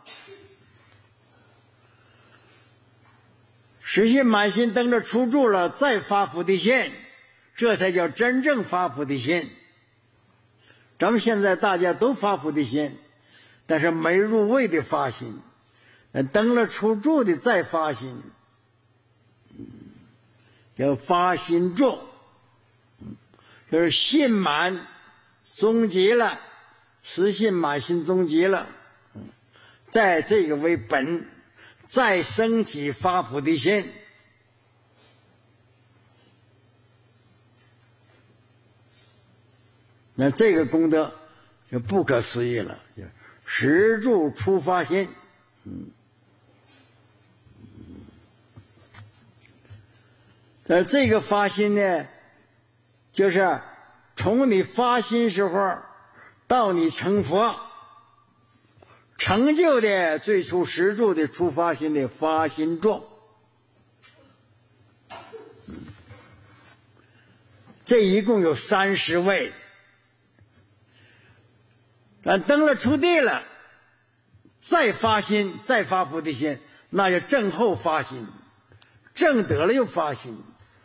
实心满心等着初住了，再发菩提心，这才叫真正发菩提心。咱们现在大家都发菩提心，但是没入位的发心，等了初住的再发心，叫发心住，就是心满终极了，实心满心终极了，在这个为本，再升起发菩提心。那这个功德就不可思议了，实住初发心。这个发心呢，就是从你发心时候到你成佛，成就的最初实住的初发心的发心住。这一共有30位。登了初地了，再发心，再发菩提心，那就正后发心，正得了又发心。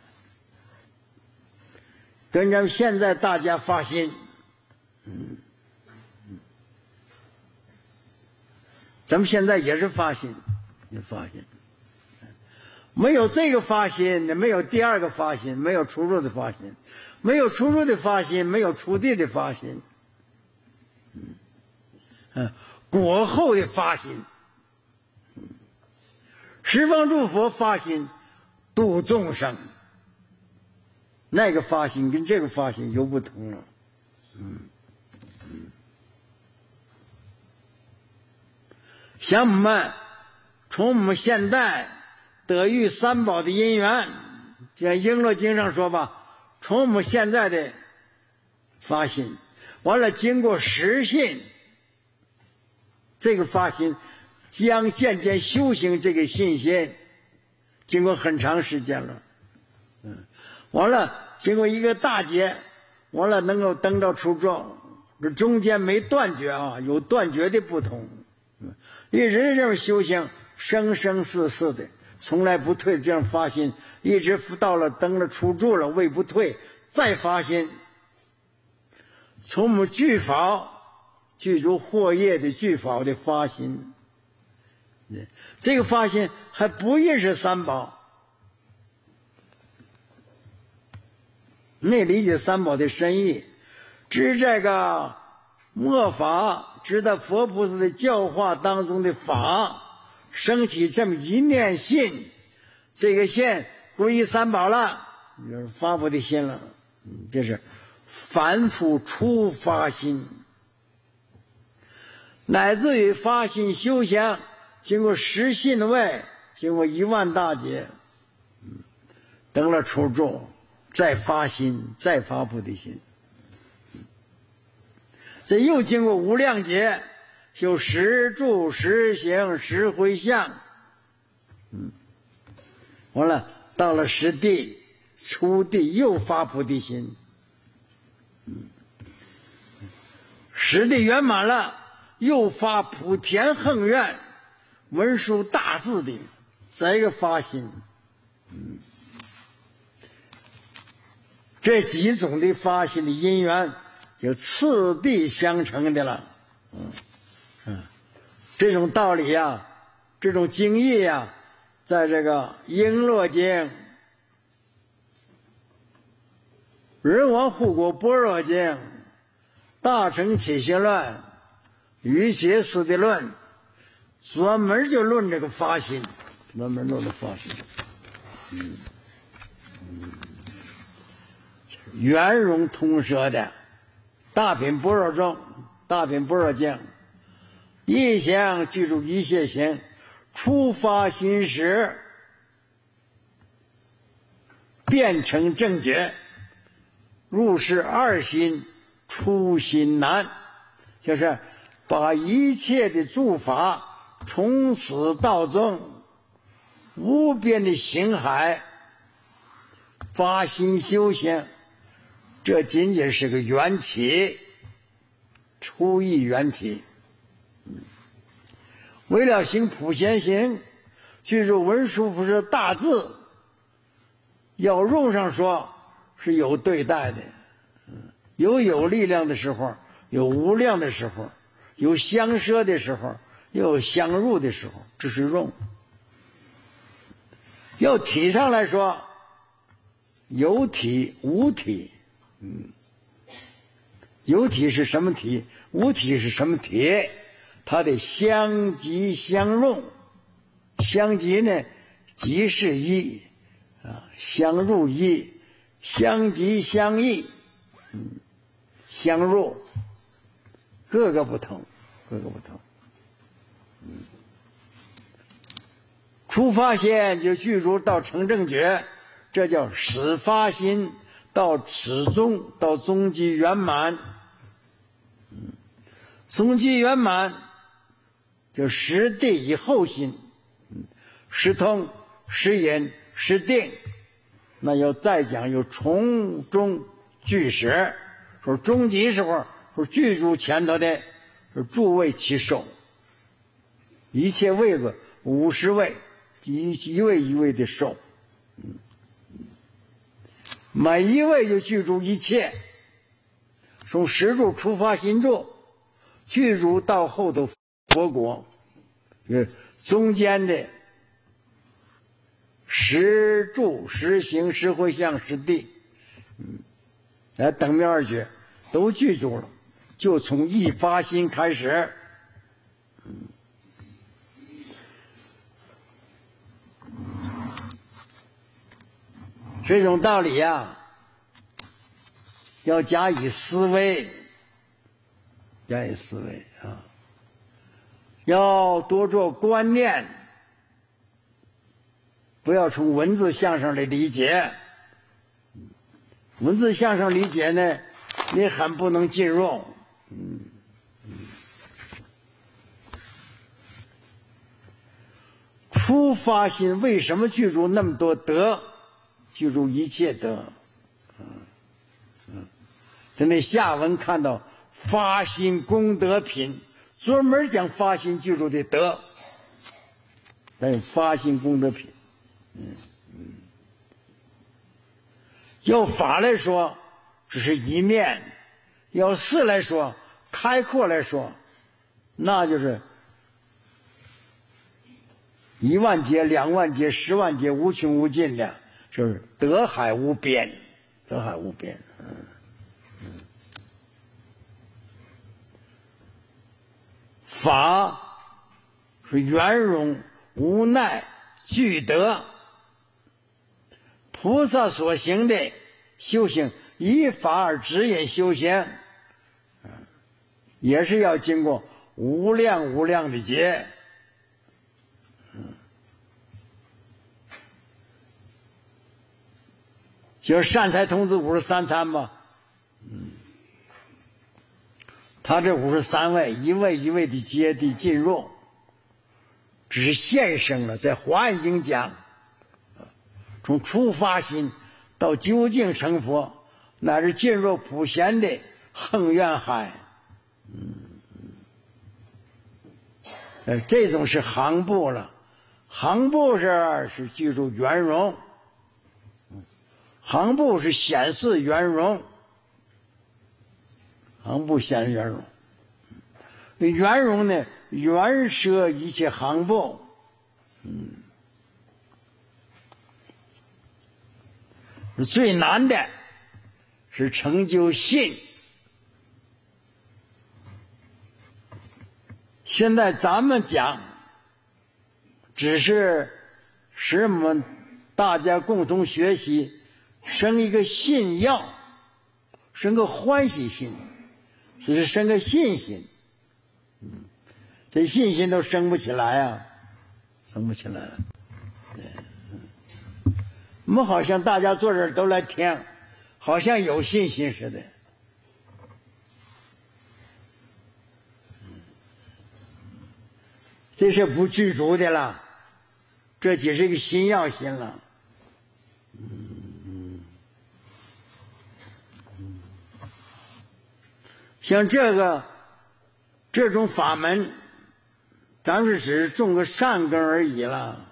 跟咱们现在大家发心，咱们现在也是发心，也发心。 没有这个发心，没有第二个发心，没有出入的发心，没有出入的发心，没有出地的发心，果后的发心，十方诸佛发心度众生，那个发心跟这个发心有不同了。像我们从我们现代得遇三宝的因缘，就像璎珞经上说吧，从我们现在的发心，完了经过实信，这个发心将渐渐修行这个信心，经过很长时间了，完了经过一个大劫，完了能够登到初众，这中间没断绝啊，有断绝的不同。一直这种修行，生生世世的，从来不退，这样发心，一直到了登了初住了，位不退，再发心。从我们具法具足惑业的具法的发心，这个发心还不认识三宝，没理解三宝的深意，知这个末法，知道佛菩萨的教化当中的法，升起这么一念心，这个心皈依三宝了，就是发菩提心了，这是凡夫初发心，乃至于发心修行，经过实信位，经过10000大劫，登了初住，再发心，再发菩提心，这又经过无量劫，修实住实行实回向，完了到了实地初地又发菩提心，实地圆满了，又发普田横愿文殊大士的这个发心，这几种的发心的因缘就次第相成的了。这种道理啊，这种经义啊，在这个璎珞经、人王护国般若经、大乘起信论、瑜伽师的论，专门就论这个发心，专门论这个发心，圆融通摄的大品般若中、大品般若经，一向具足一切行，初发心时变成正觉，入世二心，出心难，就是把一切的诸法从始到终无边的行海发心修行，这仅仅是个缘起，初一缘起。为了行普贤行，具足文殊菩萨大智，要用上说是有对待的，有力量的时候，有无量的时候，有相摄的时候，又有相入的时候，这是用。要体上来说，有体无体，有体是什么体，无体是什么体，它的相即相入，相即呢，即是一相入一，相即相异，相入，各个不同，各个不同。初发心就具足到成正觉，这叫始发心，到始终，到终极圆满。终极圆满就实地以后心，实通实隐实定，那要再讲有从中具始，说终极时候说具足前头的是诸位其首，一切位子50位，一位一位的首，每一位就具足一切，从实住出发心住，具足到后头佛国，中间的时住、时行、时回向、时地，等妙二觉都具足了，就从一发心开始。这种道理呀，要加以思维，加以思维啊，要多做观念，不要从文字相上来理解。文字相上理解呢，你很不能进入。初发心为什么具足那么多德？具足一切德。在那下文看到发心功德品，专门讲发心具足的德，还有发心功德品。要法来说，只是一面；要事来说，开阔来说，那就是10000劫、20000劫、100000劫，无穷无尽的，就是德海无边，德海无边。法是圆融无奈具德，菩萨所行的修行，依法而指引修行，也是要经过无量无量的劫。就是善财童子53参吧，他这53位，一位一位的阶地进入，只是现生了。在《华严经》讲，从初发心到究竟成佛，乃至进入普贤的恒愿海，这种是行部了。行部是具足圆融，行部是显示圆融，行部显示圆融。圆融呢，圆摄一切行部。最难的是成就信。现在咱们讲，只是使我们大家共同学习，生一个信要，生个欢喜心，只是生个信心。这信心都生不起来啊，生不起来。我们好像大家坐这儿都来听，好像有信心似的。这是不具足的了，这只是一个心要心了。像这种法门，咱是只是种个善根而已了。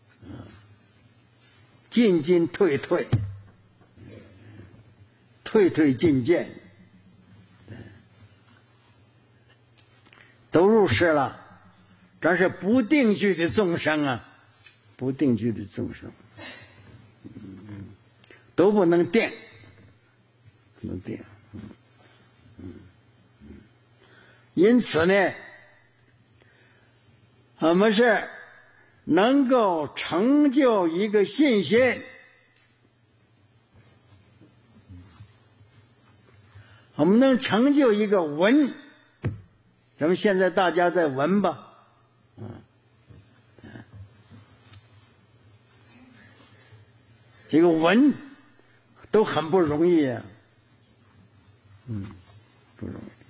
进进退退，退退进进，都入世了。这是不定居的众生啊，不定居的众生，都不能定，不能定。因此呢，我们是能够成就一个信心，我们能成就一个闻。咱们现在大家在闻吧，这个闻都很不容易啊，不容易。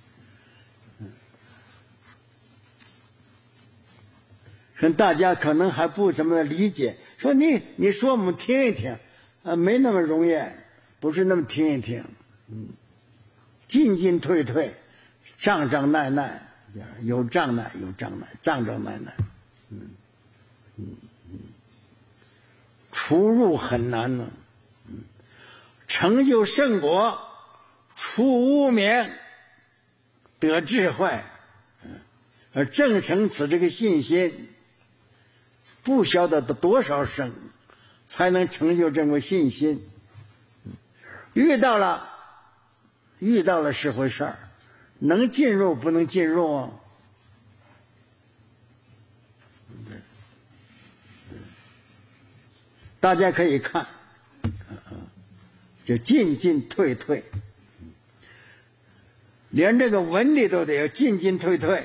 大家可能还不怎么理解，说你说我们听一听，没那么容易，不是那么听一听，进进退退，障障耐耐，有障碍有障碍，障障耐耐，出入很难呢。成就圣果，除无明，得智慧，而正成此这个信心。不晓得多少生， 才能成就这个信心。遇到了是回事儿，能进入不能进入啊？大家可以看，就进进退退，连这个文理都得要进进退退，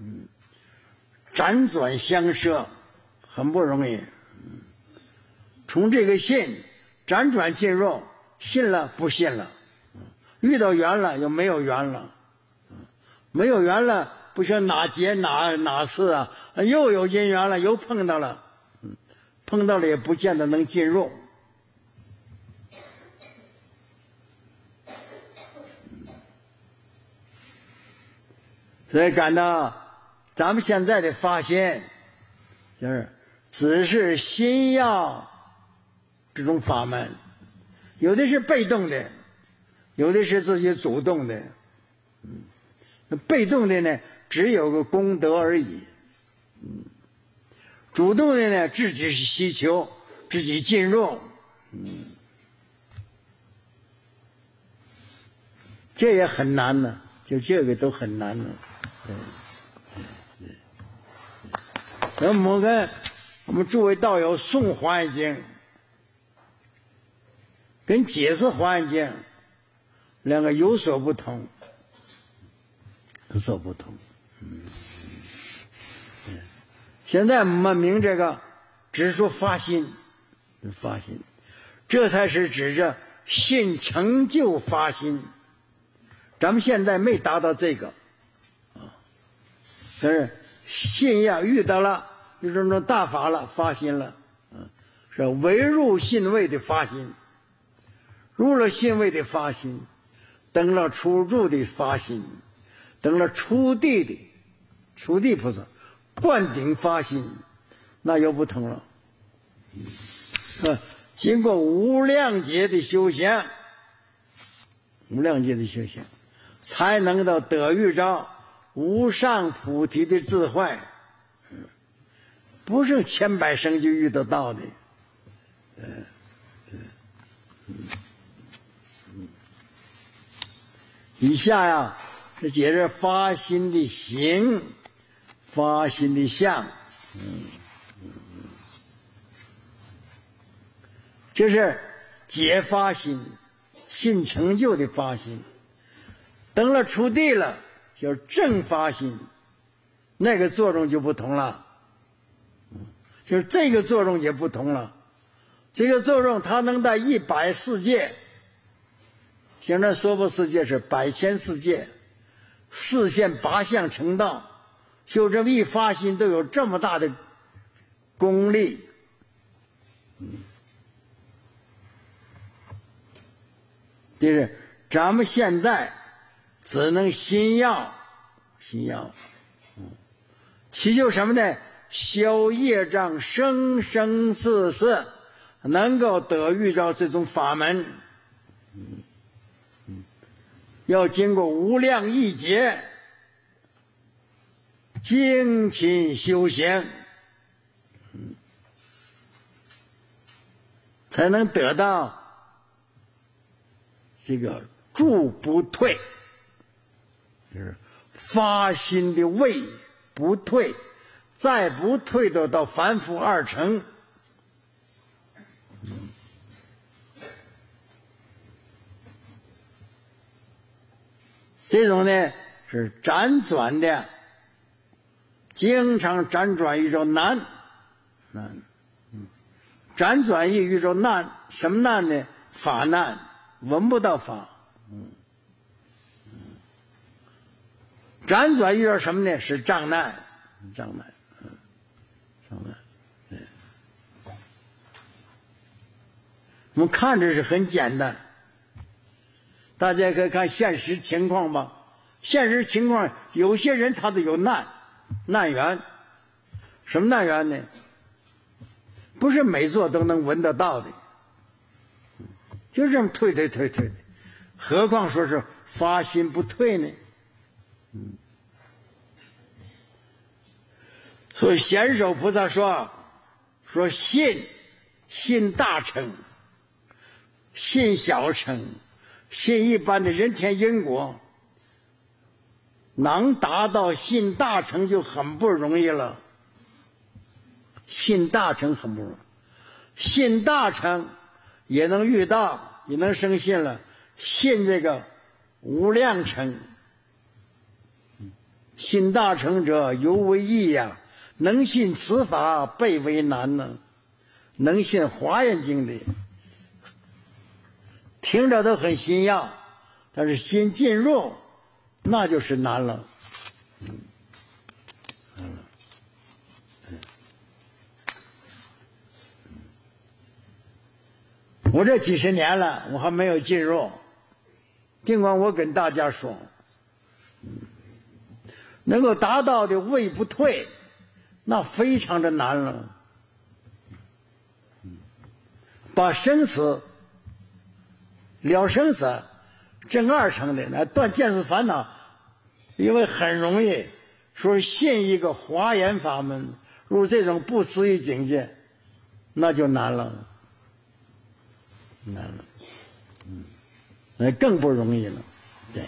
辗转相涉，很不容易。从这个信辗转进入，信了不信了，遇到缘了又没有缘了，没有缘了不行，哪劫哪次啊，又有因缘了，又碰到了，碰到了也不见得能进入。所以感到咱们现在的发心就是只是心要这种法门，有的是被动的，有的是自己主动的。被动的呢只有个功德而已，主动的呢自己是希求，自己进入，这也很难呢，就这个都很难呢。那我们诸位道友诵《华严经》跟解释《华严经》两个有所不同，有所不同。现在我们明这个只说发心，发心，这才是指着信成就发心。咱们现在没达到这个但是信要遇到了，就这种大法了，发心了，是唯入信位的发心，入了信位的发心，登了初住的发心，登了初地菩萨灌顶发心，那又不同了。经过无量劫的修行，才能到得遇着无上菩提的智慧，不是千百生就遇得到的。以下呀是解释发心的行，发心的相，这是解发心，信成就的发心。等了出地了，叫正发心，那个作用就不同了，就是这个作用也不同了。这个作用它能在100世界，现在娑婆世界是百千世界，4现8相成道，就这么一发心都有这么大的功力。就是咱们现在只能心要，祈求什么呢？消业障，生生世世能够得遇着这种法门，要经过无量亿劫精勤修行，才能得到这个住不退，就是发心的位不退，再不退的到凡夫2乘。这种呢是辗转的，经常辗转遇着难，辗转遇着难，什么难呢？法难，闻不到法。辗转遇到什么呢？是障难。我们看着是很简单，大家可以看现实情况吧。现实情况，有些人他都有难缘。什么难缘呢？不是每座都能闻得到的，就这么退的，何况说是发心不退呢？所以显首菩萨说信信大乘、信小乘、信一般的人天因果，能达到信大乘就很不容易了。信大乘很不容易，信大乘也能遇到，也能生信了。信这个无量乘，信大乘者尤为易呀，能信此法倍为难呢。能信华严经的，听着都很心要，但是心进入那就是难了。我这几十年了，我还没有进入，尽管我跟大家说，能够达到的位不退，那非常的难了。把生死了生死正二乘的来断见思烦恼，因为很容易说信一个华严法门入这种不思议境界，那就难了，难了，那更不容易了。对，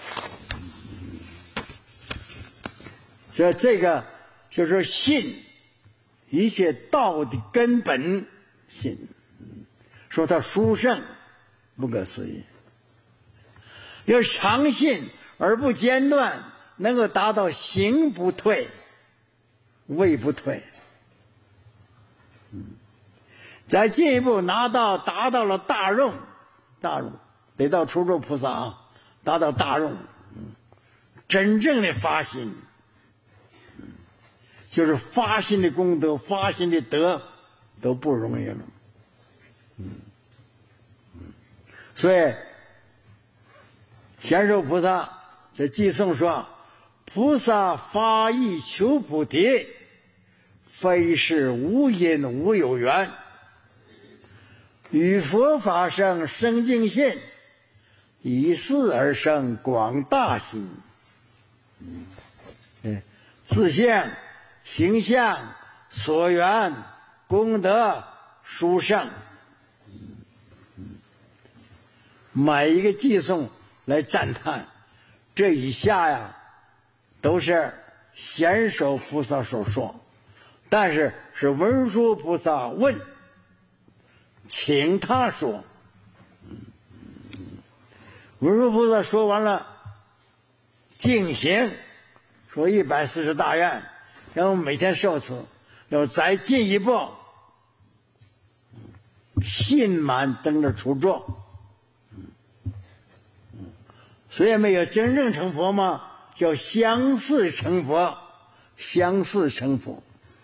所以这个就是信一切道的根本，信。说他殊胜，不可思议。要常信而不间断，能够达到行不退，位不退。再进一步达到了大用，得到初住菩萨啊，达到大用，真正的发心，就是发心的功德、发心的德都不容易了。所以贤寿菩萨这偈颂说，菩萨发意求菩提，非是无因无有缘，与佛法生生净信，以是而生广大心。自性、形象、所缘、功德、殊胜，每一个偈颂来赞叹，这以下呀都是贤首菩萨所说，但是是文殊菩萨问，请他说。文殊菩萨说完了净行，说140大愿，然后每天受持，要再进一步信满等着出作。虽然没有真正成佛嘛，叫相似成佛，相似成佛。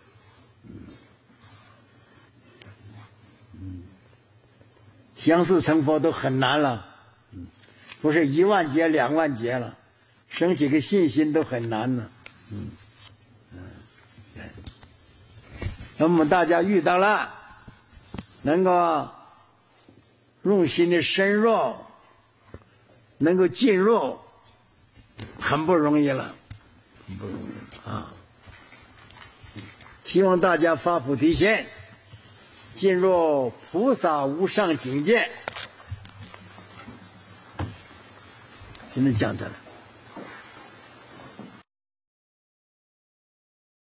相似成佛都很难了，不是1万劫2万劫了，生几个信心都很难呢。那么大家遇到了，能够用心的深入，能够进入，很不容易了，很不容易了啊！希望大家发菩提心，进入菩萨无上境界。现在讲这了。